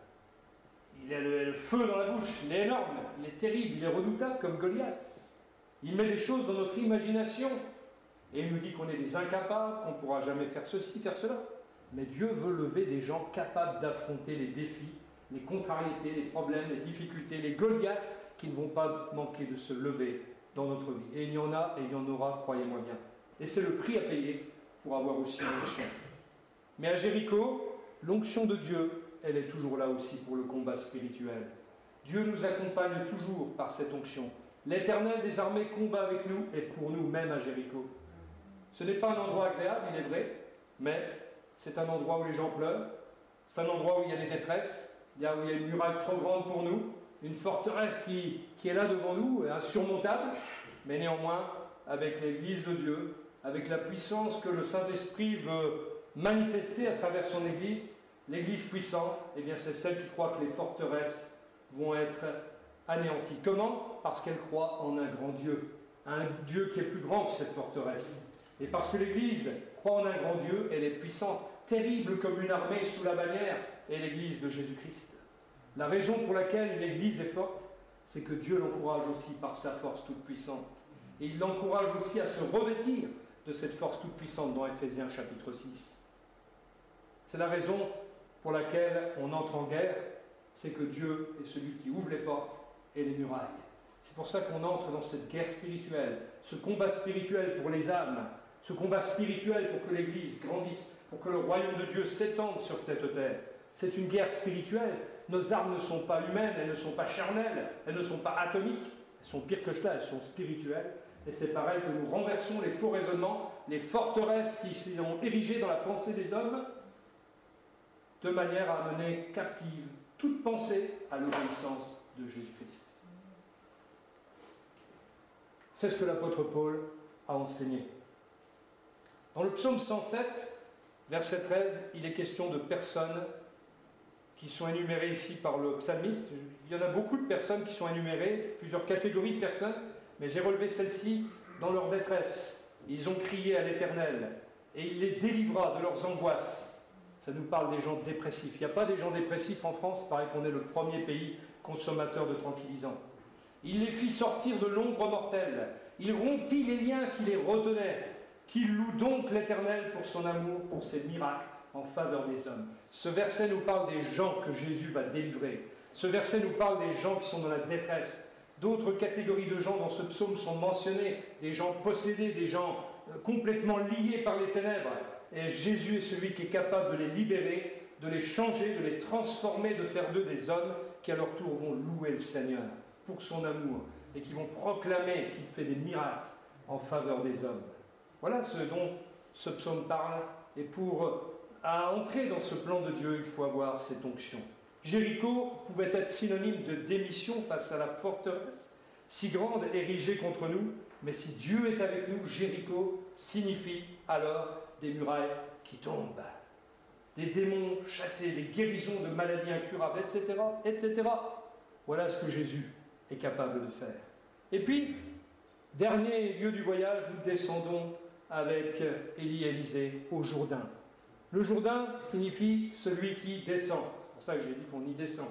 Il a le feu dans la bouche, il est énorme, il est terrible, il est redoutable comme Goliath. Il met des choses dans notre imagination et il nous dit qu'on est des incapables, qu'on ne pourra jamais faire ceci, faire cela. Mais Dieu veut lever des gens capables d'affronter les défis, les contrariétés, les problèmes, les difficultés, les Goliaths qui ne vont pas manquer de se lever dans notre vie. Et il y en a et il y en aura, croyez-moi bien. Et c'est le prix à payer pour avoir aussi l'onction. Mais à Jéricho, l'onction de Dieu, elle est toujours là aussi pour le combat spirituel. Dieu nous accompagne toujours par cette onction. L'Éternel des armées combat avec nous et pour nous, même à Jéricho. Ce n'est pas un endroit agréable, il est vrai, mais c'est un endroit où les gens pleurent, c'est un endroit où il y a des détresses, où il y a une muraille trop grande pour nous, une forteresse qui est là devant nous, insurmontable, mais néanmoins, avec l'Église de Dieu, avec la puissance que le Saint-Esprit veut manifester à travers son Église, l'Église puissante, eh bien c'est celle qui croit que les forteresses vont être anéanties. Comment ? Parce qu'elle croit en un grand Dieu, un Dieu qui est plus grand que cette forteresse. Et parce que l'Église croit en un grand Dieu, elle est puissante, terrible comme une armée sous la bannière, est l'Église de Jésus-Christ. La raison pour laquelle l'Église est forte, c'est que Dieu l'encourage aussi par sa force toute puissante. Et il l'encourage aussi à se revêtir de cette force toute puissante dans Éphésiens chapitre 6. C'est la raison pour laquelle on entre en guerre, c'est que Dieu est celui qui ouvre les portes et les murailles. C'est pour ça qu'on entre dans cette guerre spirituelle, ce combat spirituel pour les âmes, ce combat spirituel pour que l'Église grandisse, pour que le royaume de Dieu s'étende sur cette terre. C'est une guerre spirituelle. Nos armes ne sont pas humaines, elles ne sont pas charnelles, elles ne sont pas atomiques, elles sont pires que cela, elles sont spirituelles. Et c'est pareil que nous renversons les faux raisonnements, les forteresses qui sont érigées dans la pensée des hommes, de manière à mener captive toute pensée à l'obéissance de Jésus-Christ. C'est ce que l'apôtre Paul a enseigné. Dans le psaume 107, verset 13, il est question de personnes qui sont énumérés ici par le psalmiste. Il y en a beaucoup de personnes qui sont énumérées, plusieurs catégories de personnes, mais j'ai relevé celles-ci dans leur détresse. Ils ont crié à l'Éternel et il les délivra de leurs angoisses. Ça nous parle des gens dépressifs. Il n'y a pas des gens dépressifs en France, il paraît qu'on est le premier pays consommateur de tranquillisants. Il les fit sortir de l'ombre mortelle. Il rompit les liens qui les retenaient. Qu'il loue donc l'Éternel pour son amour, pour ses miracles en faveur des hommes. Ce verset nous parle des gens que Jésus va délivrer. Ce verset nous parle des gens qui sont dans la détresse. D'autres catégories de gens dans ce psaume sont mentionnées, des gens possédés, des gens complètement liés par les ténèbres. Et Jésus est celui qui est capable de les libérer, de les changer, de les transformer, de faire d'eux des hommes qui à leur tour vont louer le Seigneur pour son amour et qui vont proclamer qu'il fait des miracles en faveur des hommes. Voilà ce dont ce psaume parle. Et pour entrer dans ce plan de Dieu, il faut avoir cette onction. Jéricho pouvait être synonyme de démission face à la forteresse si grande érigée contre nous, mais si Dieu est avec nous, Jéricho signifie alors des murailles qui tombent, des démons chassés, des guérisons de maladies incurables, etc., etc. Voilà ce que Jésus est capable de faire. Et puis, dernier lieu du voyage, nous descendons avec Élie et Élisée au Jourdain. Le Jourdain signifie celui qui descend. C'est pour ça que j'ai dit qu'on y descend.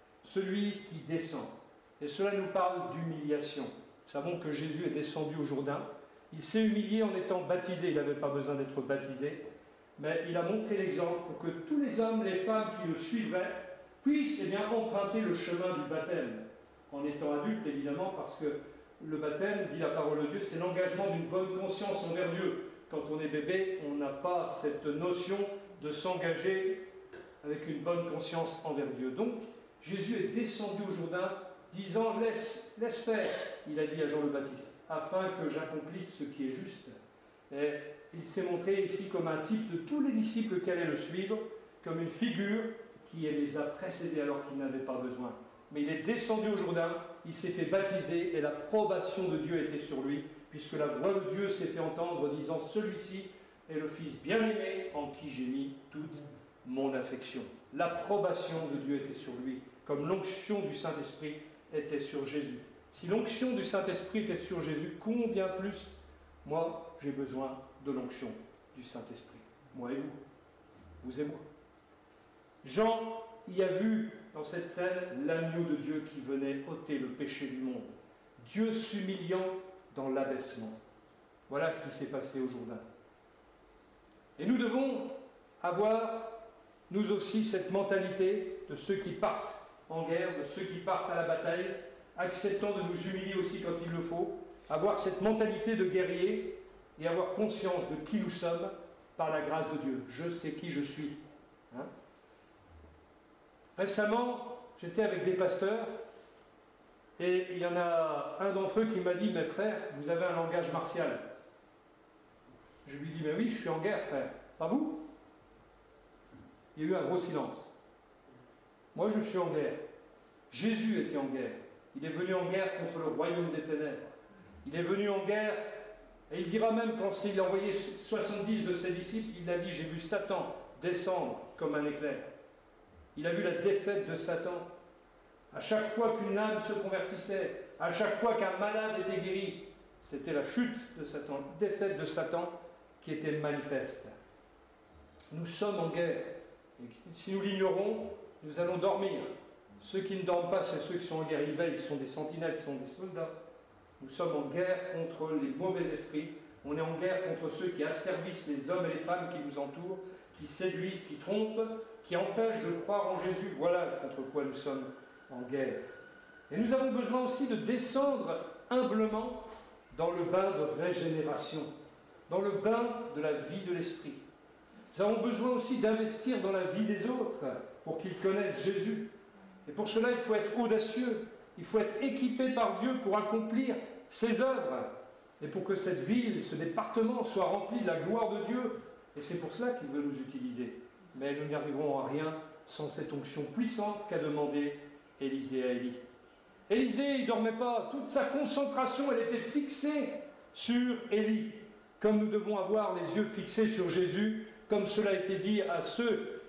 Celui qui descend. Et cela nous parle d'humiliation. Nous savons que Jésus est descendu au Jourdain. Il s'est humilié en étant baptisé. Il n'avait pas besoin d'être baptisé. Mais il a montré l'exemple pour que tous les hommes, les femmes qui le suivraient puissent emprunter le chemin du baptême. En étant adultes, évidemment, parce que le baptême, dit la parole de Dieu, c'est l'engagement d'une bonne conscience envers Dieu. Quand on est bébé, on n'a pas cette notion de s'engager avec une bonne conscience envers Dieu. Donc, Jésus est descendu au Jourdain, disant « laisse faire », il a dit à Jean le Baptiste, « afin que j'accomplisse ce qui est juste ». Et il s'est montré ici comme un type de tous les disciples qui allaient le suivre, comme une figure qui les a précédés alors qu'ils n'avaient pas besoin. Mais il est descendu au Jourdain, il s'est fait baptiser et l'approbation de Dieu était sur lui, puisque la voix de Dieu s'est fait entendre disant « Celui-ci est le Fils bien-aimé en qui j'ai mis toute mon affection ». L'approbation de Dieu était sur lui, comme l'onction du Saint-Esprit était sur Jésus. Si l'onction du Saint-Esprit était sur Jésus, combien plus, moi, j'ai besoin de l'onction du Saint-Esprit. Moi et vous, vous et moi. Jean y a vu dans cette scène l'agneau de Dieu qui venait ôter le péché du monde. Dieu s'humiliant dans l'abaissement. Voilà ce qui s'est passé au Jourdain. Et nous devons avoir, nous aussi, cette mentalité de ceux qui partent en guerre, de ceux qui partent à la bataille, acceptant de nous humilier aussi quand il le faut, avoir cette mentalité de guerrier et avoir conscience de qui nous sommes par la grâce de Dieu. Je sais qui je suis. Récemment, j'étais avec des pasteurs et il y en a un d'entre eux qui m'a dit « Mais frère, vous avez un langage martial. » Je lui dis « Mais oui, je suis en guerre, frère. Pas vous ?» Il y a eu un gros silence. Moi, je suis en guerre. Jésus était en guerre. Il est venu en guerre contre le royaume des ténèbres. Il est venu en guerre, et il dira même quand il a envoyé 70 de ses disciples, il a dit « J'ai vu Satan descendre comme un éclair. » Il a vu la défaite de Satan. À chaque fois qu'une âme se convertissait, à chaque fois qu'un malade était guéri, c'était la chute de Satan, la défaite de Satan qui était manifeste. Nous sommes en guerre. Et si nous l'ignorons, nous allons dormir. Ceux qui ne dorment pas, c'est ceux qui sont en guerre. Ils veillent, ils sont des sentinelles, ils sont des soldats. Nous sommes en guerre contre les mauvais esprits. On est en guerre contre ceux qui asservissent les hommes et les femmes qui nous entourent, qui séduisent, qui trompent, qui empêchent de croire en Jésus. Voilà contre quoi nous sommes en guerre. Et nous avons besoin aussi de descendre humblement dans le bain de régénération, dans le bain de la vie de l'esprit. Nous avons besoin aussi d'investir dans la vie des autres pour qu'ils connaissent Jésus. Et pour cela, il faut être audacieux, il faut être équipé par Dieu pour accomplir ses œuvres et pour que cette ville, ce département soit rempli de la gloire de Dieu. Et c'est pour cela qu'il veut nous utiliser. Mais nous n'y arriverons à rien sans cette onction puissante qu'a demandé Élisée à Élie. Élisée, il ne dormait pas. Toute sa concentration, elle était fixée sur Élie. Comme nous devons avoir les yeux fixés sur Jésus, comme cela a été dit à ceux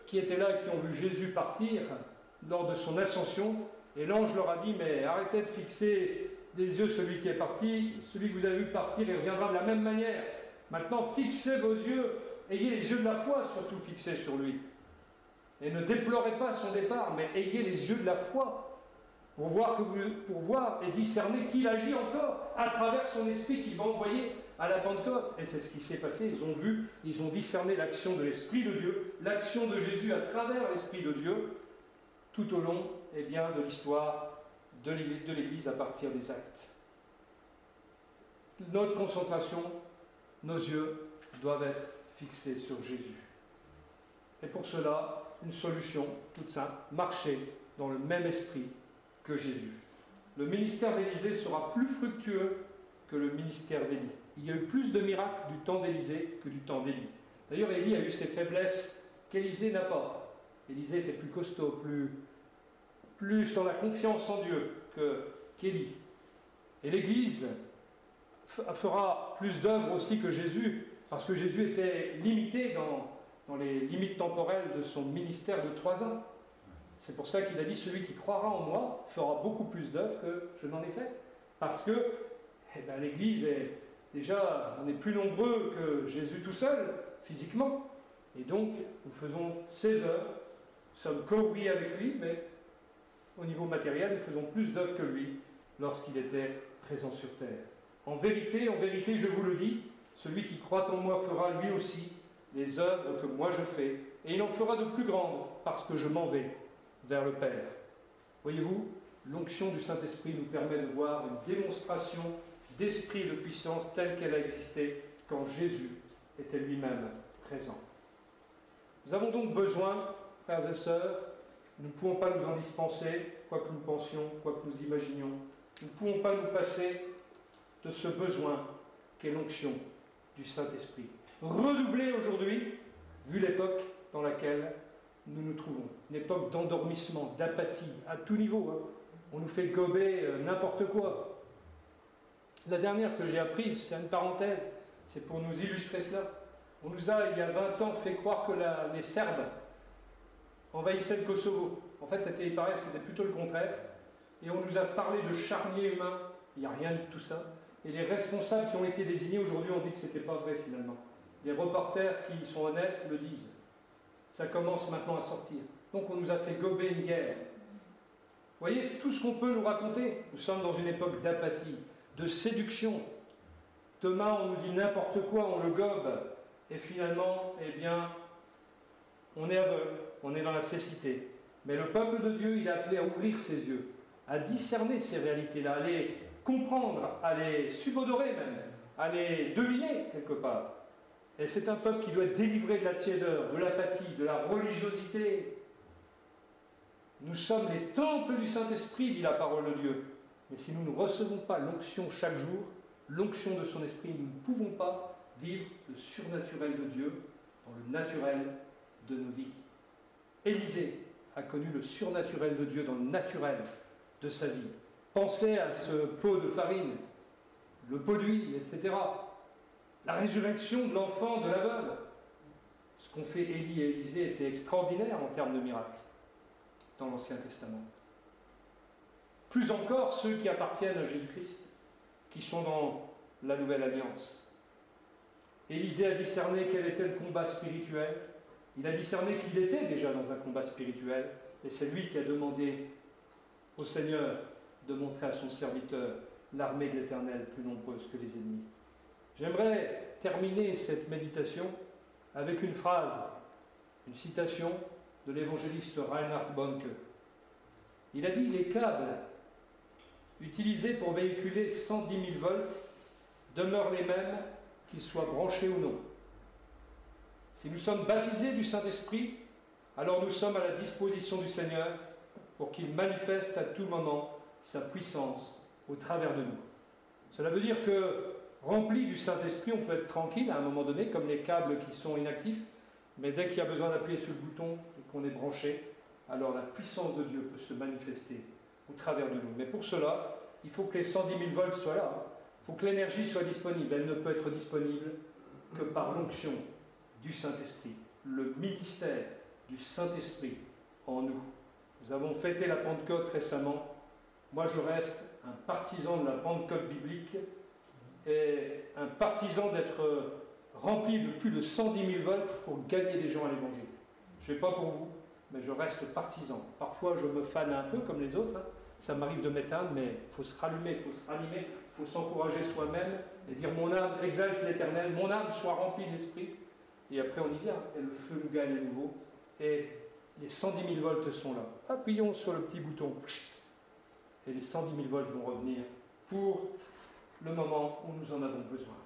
qui étaient là et qui ont vu Jésus partir lors de son ascension, et l'ange leur a dit, mais arrêtez de fixer des yeux celui qui est parti, celui que vous avez vu partir, il reviendra de la même manière. Maintenant, fixez vos yeux, ayez les yeux de la foi surtout fixés sur lui. Et ne déplorez pas son départ, mais ayez les yeux de la foi pour voir et discerner qu'il agit encore à travers son esprit qu'il va envoyer à la Pentecôte. Et c'est ce qui s'est passé, ils ont vu, ils ont discerné l'action de l'Esprit de Dieu, l'action de Jésus à travers l'Esprit de Dieu, tout au long de l'histoire de l'Église à partir des Actes. Notre concentration, nos yeux doivent être fixés sur Jésus. Et pour cela, une solution toute simple, marcher dans le même esprit que Jésus. Le ministère d'Élisée sera plus fructueux que le ministère d'Élie. Il y a eu plus de miracles du temps d'Élisée que du temps d'Élie. D'ailleurs, Élie a eu ses faiblesses qu'Élisée n'a pas. Élisée était plus costaud, plus dans la confiance en Dieu qu'Élie. Et l'Église fera plus d'œuvres aussi que Jésus, parce que Jésus était limité dans les limites temporelles de son ministère de 3 ans. C'est pour ça qu'il a dit, celui qui croira en moi fera beaucoup plus d'œuvres que je n'en ai fait. Parce que l'Église est déjà, on est plus nombreux que Jésus tout seul, physiquement. Et donc, nous faisons ses œuvres, nous sommes co-ouvriers avec lui, mais au niveau matériel, nous faisons plus d'œuvres que lui lorsqu'il était présent sur terre. En vérité, je vous le dis, celui qui croit en moi fera lui aussi les œuvres que moi je fais, et il en fera de plus grandes, parce que je m'en vais vers le Père. Voyez-vous, l'onction du Saint-Esprit nous permet de voir une démonstration d'esprit de puissance telle qu'elle a existé quand Jésus était lui-même présent. Nous avons donc besoin, frères et sœurs, nous ne pouvons pas nous en dispenser, quoi que nous pensions, quoi que nous imaginions. Nous ne pouvons pas nous passer de ce besoin qu'est l'onction du Saint-Esprit. Redoublée aujourd'hui, vu l'époque dans laquelle nous nous trouvons. Une époque d'endormissement, d'apathie, à tout niveau. On nous fait gober n'importe quoi. La dernière que j'ai apprise, c'est une parenthèse, c'est pour nous illustrer cela. On nous a, il y a 20 ans, fait croire que les Serbes envahissaient le Kosovo. En fait, il paraît que c'était plutôt le contraire. Et on nous a parlé de charniers humains. Il n'y a rien de tout ça. Et les responsables qui ont été désignés aujourd'hui ont dit que ce n'était pas vrai finalement. Des reporters qui sont honnêtes le disent. Ça commence maintenant à sortir. Donc on nous a fait gober une guerre. Vous voyez, tout ce qu'on peut nous raconter. Nous sommes dans une époque d'apathie, de séduction. Demain, on nous dit n'importe quoi, on le gobe. Et finalement, on est aveugle, on est dans la cécité. Mais le peuple de Dieu, il est appelé à ouvrir ses yeux, à discerner ces réalités-là, à les comprendre, à les subodorer même, à les deviner quelque part. Et c'est un peuple qui doit être délivré de la tiédeur, de l'apathie, de la religiosité. Nous sommes les temples du Saint-Esprit, dit la parole de Dieu. Mais si nous ne recevons pas l'onction chaque jour, l'onction de son esprit, nous ne pouvons pas vivre le surnaturel de Dieu dans le naturel de nos vies. Élisée a connu le surnaturel de Dieu dans le naturel de sa vie. Pensez à ce pot de farine, le pot d'huile, etc. La résurrection de l'enfant de la veuve. Ce qu'ont fait Élie et Élisée était extraordinaire en termes de miracles dans l'Ancien Testament. Plus encore ceux qui appartiennent à Jésus-Christ, qui sont dans la Nouvelle Alliance. Élisée a discerné quel était le combat spirituel. Il a discerné qu'il était déjà dans un combat spirituel, et c'est lui qui a demandé au Seigneur de montrer à son serviteur l'armée de l'Éternel plus nombreuse que les ennemis. J'aimerais terminer cette méditation avec une phrase, une citation de l'évangéliste Reinhard Bonnke. Il a dit « Les câbles utilisés pour véhiculer 110 000 volts demeurent les mêmes, qu'ils soient branchés ou non. Si nous sommes baptisés du Saint-Esprit, alors nous sommes à la disposition du Seigneur pour qu'il manifeste à tout moment sa puissance au travers de nous. » Cela veut dire que, rempli du Saint-Esprit, on peut être tranquille à un moment donné, comme les câbles qui sont inactifs, mais dès qu'il y a besoin d'appuyer sur le bouton et qu'on est branché, alors la puissance de Dieu peut se manifester au travers de nous. Mais pour cela, il faut que les 110 000 volts soient là. Il faut que l'énergie soit disponible. Elle ne peut être disponible que par l'onction du Saint-Esprit, le ministère du Saint-Esprit en nous. Nous avons fêté la Pentecôte récemment. Moi, je reste un partisan de la Pentecôte biblique et un partisan d'être rempli de plus de 110 000 volts pour gagner des gens à l'Évangile. Je ne sais pas pour vous, mais je reste partisan. Parfois, je me fane un peu comme les autres. Ça m'arrive de m'éteindre, mais il faut se rallumer, il faut se ranimer, il faut s'encourager soi-même et dire mon âme exalte l'Éternel, mon âme soit remplie d'esprit. Et après, on y vient. Et le feu nous gagne à nouveau. Et les 110 000 volts sont là. Appuyons sur le petit bouton. Et les 110 000 volts vont revenir pour le moment où nous en avons besoin.